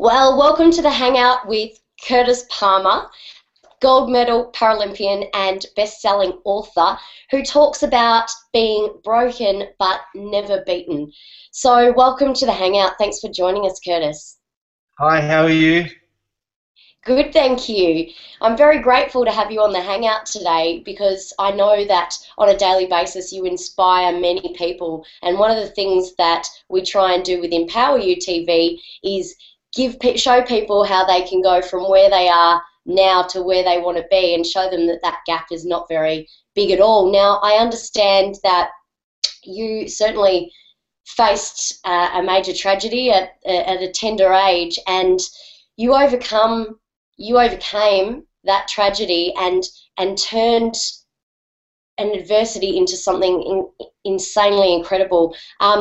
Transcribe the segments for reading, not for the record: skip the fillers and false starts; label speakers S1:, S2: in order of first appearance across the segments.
S1: Well, welcome to the Hangout with Curtis Palmer, gold medal Paralympian and best-selling author who talks about being broken but never beaten. So, welcome to the Hangout. Thanks for joining us, Curtis.
S2: Hi, how are you?
S1: Good, thank you. I'm very grateful to have you on the Hangout today because I know that on a daily basis you inspire many people. And one of the things that we try and do with Empower You TV is show people how they can go from where they are now to where they want to be and show them that that gap is not very big at all. Now, I understand that you certainly faced a major tragedy at a tender age, and you overcome you overcame that tragedy and turned an adversity into something insanely incredible.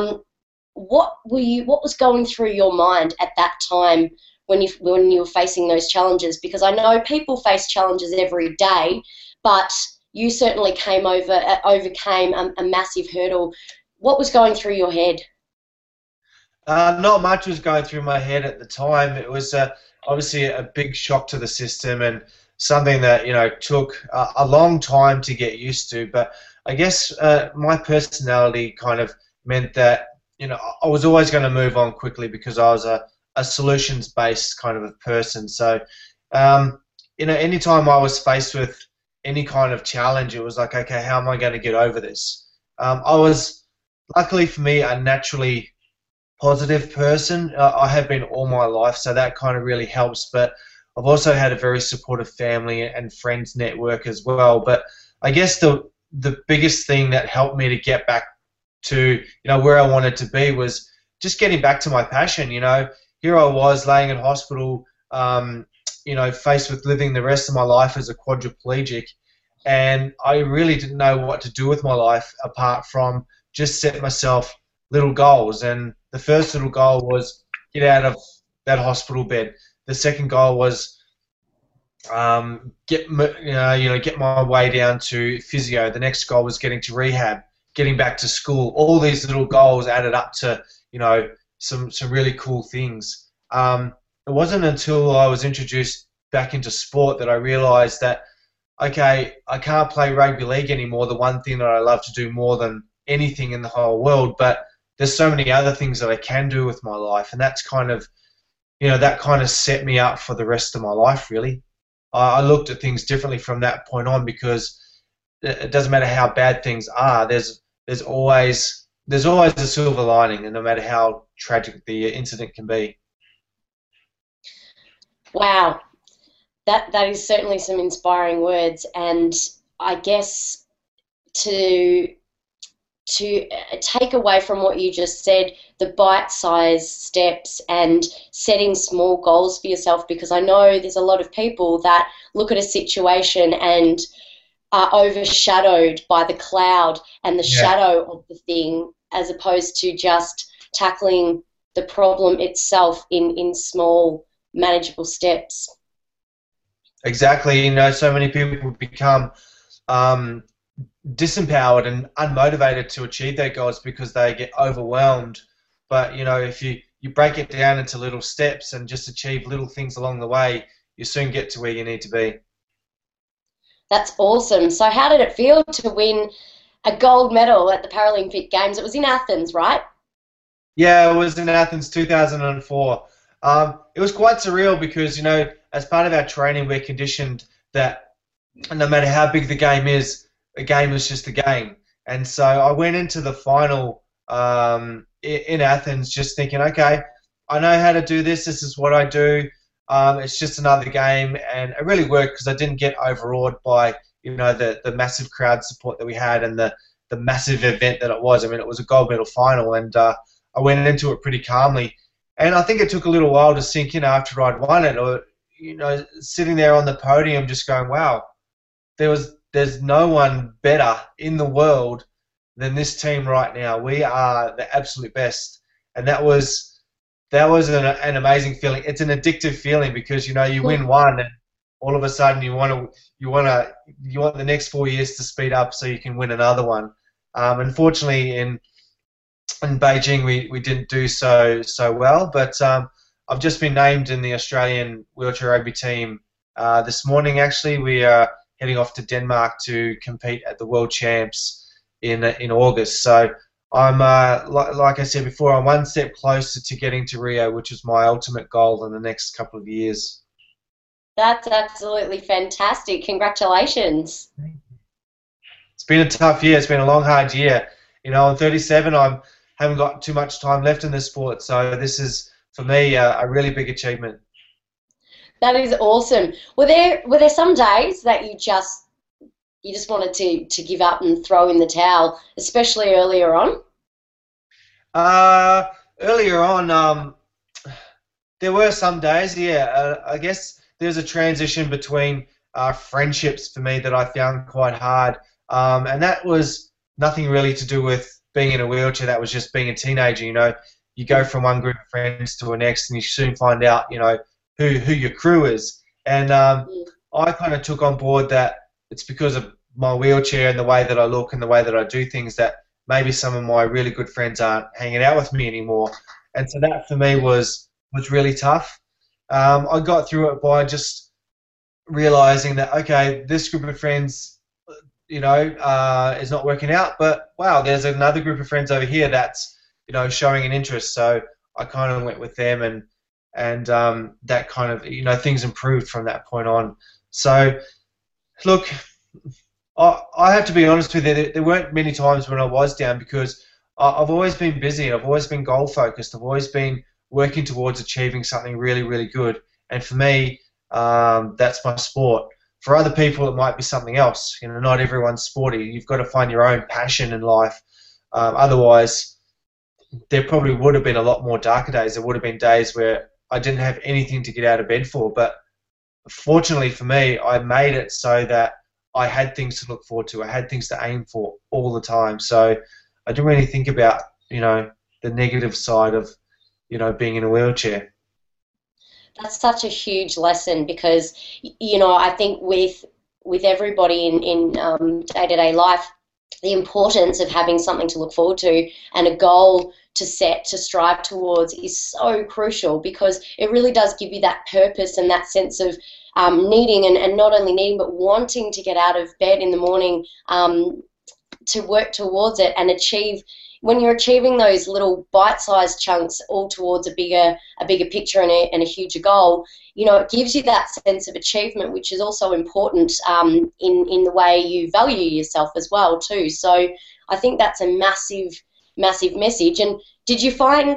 S1: What was going through your mind at that time when you were facing those challenges? Because I know people face challenges every day, but you certainly overcame a massive hurdle. What was going through your head?
S2: Not much was going through my head at the time. It was obviously a big shock to the system and something that took a long time to get used to. But I guess my personality kind of meant that I was always going to move on quickly because I was a solutions-based kind of a person. So anytime I was faced with any kind of challenge, it was like, okay, how am I going to get over this? I was, luckily for me, a naturally positive person. I have been all my life, so that kind of really helps. But I've also had a very supportive family and friends network as well. But I guess the biggest thing that helped me to get back to where I wanted to be was just getting back to my passion. Here I was laying in hospital, faced with living the rest of my life as a quadriplegic, and I really didn't know what to do with my life apart from just set myself little goals. And the first little goal was get out of that hospital bed. The second goal was get my way down to physio. The next goal was getting to rehab, getting back to school. All these little goals added up to some really cool things. It wasn't until I was introduced back into sport that I realised that okay, I can't play rugby league anymore, the one thing that I love to do more than anything in the whole world, but there's so many other things that I can do with my life, and that's kind of that kind of set me up for the rest of my life, really. I looked at things differently from that point on because it doesn't matter how bad things are. There's always a silver lining, and no matter how tragic the incident can be.
S1: Wow, that is certainly some inspiring words, and I guess to take away from what you just said, the bite-sized steps and setting small goals for yourself, because I know there's a lot of people that look at a situation and are overshadowed by the cloud and the
S2: Yeah.
S1: shadow of the thing, as opposed to just tackling the problem itself in small, manageable steps.
S2: Exactly. So many people become um, disempowered and unmotivated to achieve their goals because they get overwhelmed. But if you break it down into little steps and just achieve little things along the way, you soon get to where you need to be.
S1: That's awesome. So how did it feel to win a gold medal at the Paralympic Games? It was in Athens, right?
S2: Yeah, it was in Athens 2004. It was quite surreal because as part of our training, we're conditioned that no matter how big the game is, a game is just a game. And so I went into the final in Athens just thinking, okay, I know how to do this. This is what I do. It's just another game, and it really worked because I didn't get overawed by the massive crowd support that we had and the massive event that it was. I mean, it was a gold medal final, and I went into it pretty calmly. And I think it took a little while to sink in after I'd won it, or sitting there on the podium just going, wow, there's no one better in the world than this team right now. We are the absolute best, and that was an amazing feeling. It's an addictive feeling because you win one, and all of a sudden you want the next 4 years to speed up so you can win another one. Unfortunately, in Beijing we didn't do so well, but I've just been named in the Australian wheelchair rugby team this morning. Actually, we are heading off to Denmark to compete at the World Champs in August. So I'm like I said before, I'm one step closer to getting to Rio, which is my ultimate goal in the next couple of years.
S1: That's absolutely fantastic. Congratulations.
S2: It's been a tough year. It's been a long, hard year. You know, I'm 37. I haven't got too much time left in this sport, so this is for me a really big achievement.
S1: That is awesome. Were there some days that you just wanted to give up and throw in the towel, especially earlier on?
S2: Earlier on, there were some days. Yeah, I guess there's a transition between friendships for me that I found quite hard, and that was nothing really to do with being in a wheelchair. That was just being a teenager. You know, you go from one group of friends to the next, and you soon find out, you know, who your crew is. And I kind of took on board that it's because of my wheelchair and the way that I look and the way that I do things that maybe some of my really good friends aren't hanging out with me anymore. And so that for me was really tough. I got through it by just realizing that, okay, this group of friends, you know, is not working out, but wow, there's another group of friends over here that's, you know, showing an interest. So I kind of went with them, and that kind of, you know, things improved from that point on. So look, I have to be honest with you, there weren't many times when I was down, because I've always been busy. I've always been goal focused. I've always been working towards achieving something really, really good. And for me, that's my sport. For other people, it might be something else. You know, not everyone's sporty. You've got to find your own passion in life. Otherwise, there probably would have been a lot more darker days. There would have been days where I didn't have anything to get out of bed for. But fortunately for me, I made it so that I had things to look forward to. I had things to aim for all the time. So I didn't really think about, you know, the negative side of, you know, being in a wheelchair.
S1: That's such a huge lesson because, you know, I think with everybody in day-to-day life, the importance of having something to look forward to and a goal to set, to strive towards is so crucial, because it really does give you that purpose and that sense of needing and not only needing but wanting to get out of bed in the morning to work towards it and achieve. When you're achieving those little bite-sized chunks all towards a bigger picture and a huger goal, you know, it gives you that sense of achievement, which is also important in the way you value yourself as well too. So I think that's a massive message. And did you find,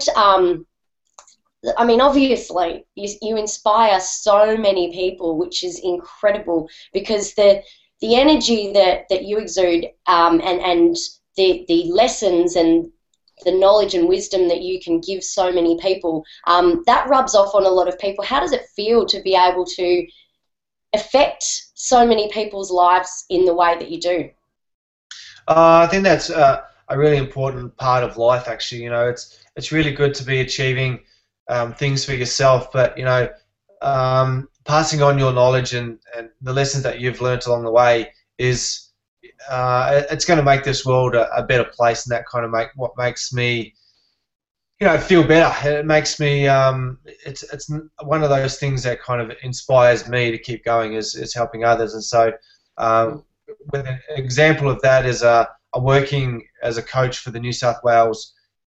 S1: I mean, obviously you inspire so many people, which is incredible, because the energy that you exude and the lessons and the knowledge and wisdom that you can give so many people, that rubs off on a lot of people. How does it feel to be able to affect so many people's lives in the way that you do?
S2: I think that's a really important part of life, actually. You know, it's really good to be achieving things for yourself, but, you know, passing on your knowledge and the lessons that you've learnt along the way is it's going to make this world a better place, and that kind of what makes me, you know, feel better. It makes me it's one of those things that kind of inspires me to keep going is helping others. And so with an example of that is I'm working as a coach for the New South Wales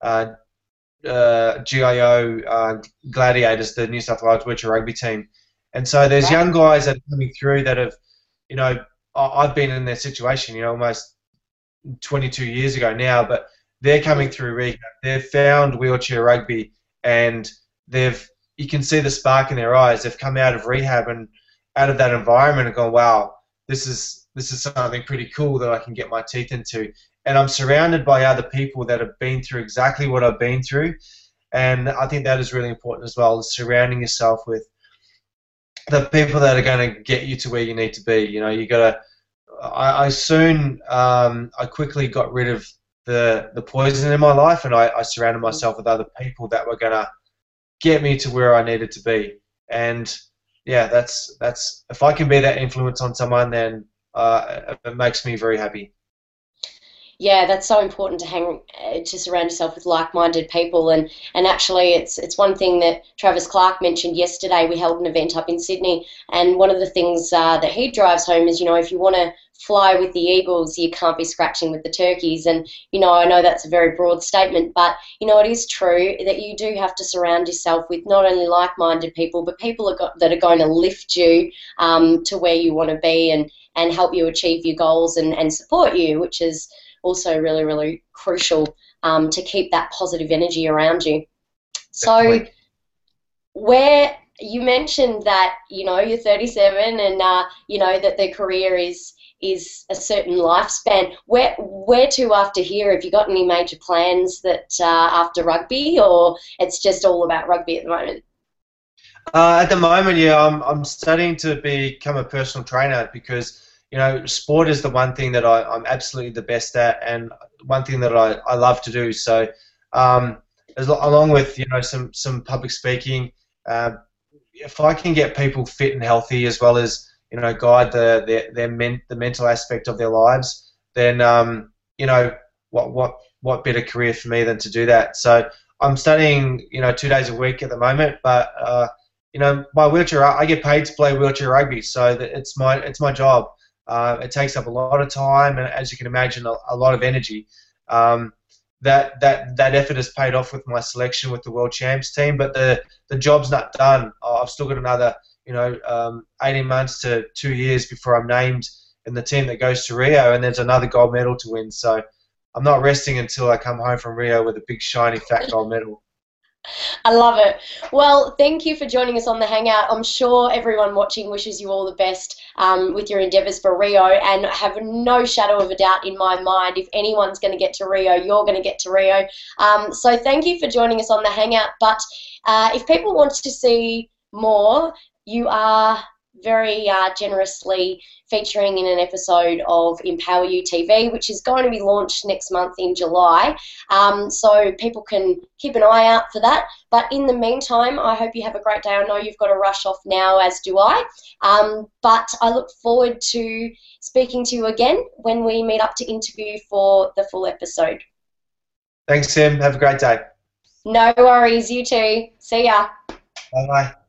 S2: GIO Gladiators, the New South Wales wheelchair rugby team. And so there's young guys that are coming through that have, you know, I've been in their situation, you know, almost 22 years ago now, but they're coming through rehab. They've found wheelchair rugby, and you can see the spark in their eyes. They've come out of rehab and out of that environment and gone, wow, this is something pretty cool that I can get my teeth into. And I'm surrounded by other people that have been through exactly what I've been through, and I think that is really important as well, is surrounding yourself with the people that are going to get you to where you need to be. You know, you got to. I quickly got rid of the poison in my life, and I surrounded myself with other people that were going to get me to where I needed to be. And yeah, that's if I can be that influence on someone, then it makes me very happy.
S1: Yeah, that's so important to to surround yourself with like-minded people, and actually, it's one thing that Travis Clark mentioned yesterday. We held an event up in Sydney, and one of the things that he drives home is, if you want to fly with the eagles, you can't be scratching with the turkeys. And I know that's a very broad statement, but it is true that you do have to surround yourself with not only like-minded people, but people that are going to lift you to where you want to be and help you achieve your goals and support you, which is also really, really crucial to keep that positive energy around you. So,
S2: Definitely.
S1: where you mentioned that you're 37 and that the career is a certain lifespan. Where to after here? Have you got any major plans that after rugby, or it's just all about rugby at the moment?
S2: At the moment, yeah, I'm studying to become a personal trainer because sport is the one thing that I'm absolutely the best at, and one thing that I love to do. So, um, along with some public speaking, uh, if I can get people fit and healthy as well as guide the mental aspect of their lives, then what better career for me than to do that? So I'm studying 2 days a week at the moment, but my wheelchair, I get paid to play wheelchair rugby, so that it's my job. It takes up a lot of time, and as you can imagine, a lot of energy. Um, that effort has paid off with my selection with the World Champs team, but the job's not done. I've still got another 18 months to 2 years before I'm named in the team that goes to Rio, and there's another gold medal to win. So I'm not resting until I come home from Rio with a big shiny fat gold medal.
S1: I love it. Well, thank you for joining us on the Hangout. I'm sure everyone watching wishes you all the best with your endeavours for Rio, and have no shadow of a doubt in my mind, if anyone's going to get to Rio, you're going to get to Rio. So thank you for joining us on the Hangout. But if people want to see more, you are very generously featuring in an episode of Empower You TV, which is going to be launched next month in July. So people can keep an eye out for that. But in the meantime, I hope you have a great day. I know you've got to rush off now, as do I. But I look forward to speaking to you again when we meet up to interview for the full episode.
S2: Thanks, Tim. Have a great day.
S1: No worries, you too. See ya.
S2: Bye bye.